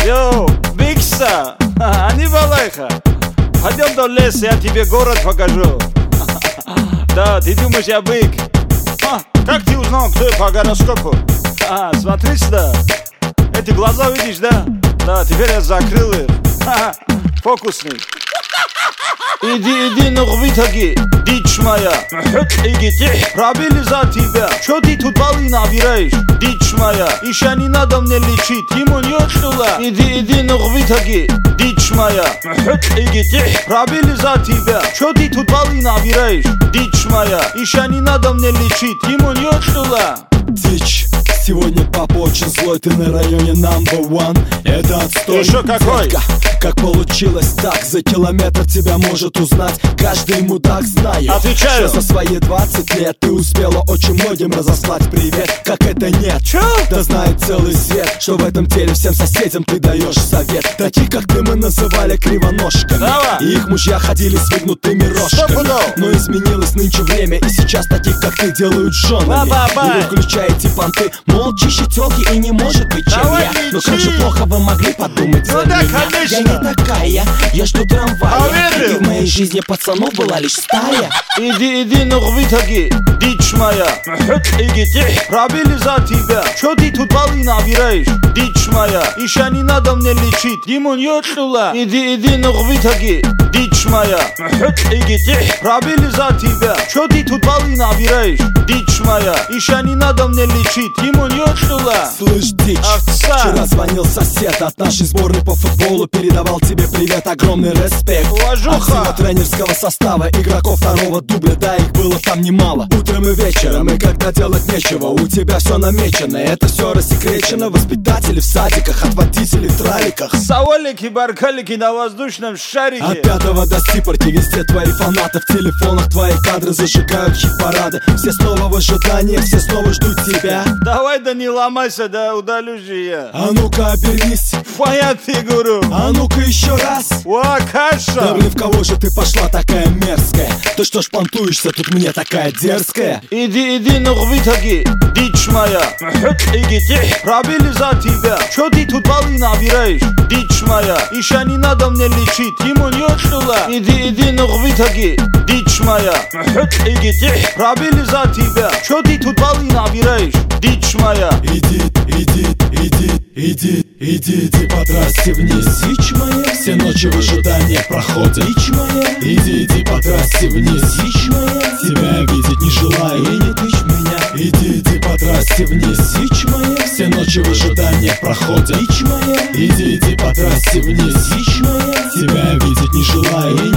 Йоу, Бикса, не балайха. Пойдем до леса, я тебе город покажу. Да, ты думаешь, я бык? Как ты узнал, кто я по гороскопу? Смотри сюда. Эти глаза видишь, да? Да, теперь я закрыл их. Фокусник. Иди, ну рви дичь моя. Иди, пробили за тебя. Чё ты тут баллы набираешь, дичь моя? Еще не надо мне лечить, ему не отшнула. Иди, ну рви дичь моя. Иди, пробили за тебя. Чё ты тут баллы набираешь, дичь моя? Еще не надо мне лечить, ему не отшнула. Дичь. Сегодня папа очень злой, ты на районе number one. Это отстой. Еще какой? Детка, как получилось так? За километр тебя может узнать каждый мудак, знаю. Отвечаю. Что за свои 20 лет ты успела очень многим разослать привет. Как это нет? Чё? Да знает целый свет, что в этом деле всем соседям ты даешь совет. Таких как ты мы называли кривоножками. Давай. И их мужья ходили с выгнутыми рожками. Но изменилось нынче время, и сейчас таких как ты делают женами. И вы включаете понты. Мол, чище тёлки и не может быть, чем давай я. лечи. Но как же плохо вы могли подумать за да, меня. конечно. Я не такая, я жду трамвая. Поверил. И в моей жизни пацанов была лишь стая. Иди, ну рви дичь моя. Иди, пробили за тебя. Чё ты тут баллы набираешь, дичь моя? Еще не надо мне лечить, ему не отшнула. Иди, ну рви дичь моя. Иди, пробили за тебя. Чё ты тут баллы набираешь, дичь моя? Еще не надо мне лечить, ему не отшнула. Слышь, дичь, овца. Вчера звонил сосед от нашей сборной по футболу. Передавал тебе привет, огромный респект. Уважуха. От всего тренерского состава, игроков второго дубля. Да, их было там немало. Утром и вечером, и когда делать нечего, у тебя все намечено. Это все рассекречено. Воспитатели в садиках, от водителей в траликах. Саолики, баркалики на воздушном шарике. От пятого до Сипорти, везде твои фанаты. В телефонах твои кадры зажигают хит-парады. Все снова в ожидании, все снова ждут тебя. Давай, да не ломайся, да удалю же я. А ну-ка обернись, Твоя фигуру. а ну-ка еще раз. Уа, каша. Да блин, в кого же ты пошла такая мерзкая? Ты что ж понтуешься тут мне такая дерзкая? Иди, ну рви дичь моя. Иди, пробили за тебя. Чё ты тут баллы набираешь, дичь моя? Еще не надо мне лечить, ему не отшнула. Иди, ну рви дичь моя. Иди, пробили за тебя. Чё ты тут баллы набираешь, дичь моя? Иди, потрассе вниз, дичь моя. Все ночи в ожидании проходят, дичь моя. Иди, потрассе вниз, дичь моя. Тебя видеть не желаю, и не тычь меня. Иди, потрассе вниз, дичь моя. Все ночи в ожидании проходят, дичь моя. Иди, потрассе вниз, дичь моя. Тебя видеть не желаю, и